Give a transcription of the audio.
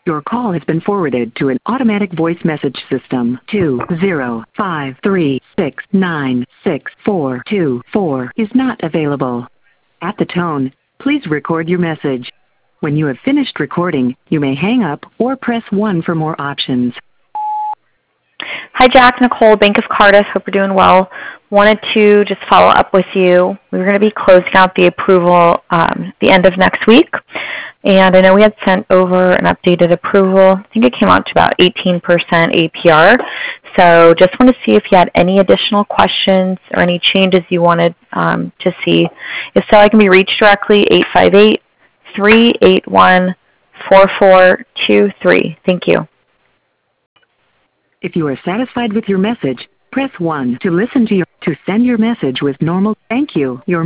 Your call has been forwarded to an automatic voice message system. 20536964224 is not available. At the tone, please record your message. When you have finished recording, you may hang up or press 1 for more options. Hi, Jack, Nicole, Bank of Cardiff. Hope you're doing well. Wanted to just follow up with you. We were going to be closing out the approval the end of next week. And I know we had sent over an updated approval. I think it came out to about 18% APR. So just want to see if you had any additional questions or any changes you wanted to see. If so, I can be reached directly, 858-381-4423. Thank you. If you are satisfied with your message, press 1 to listen to send your message with normal thank you. Your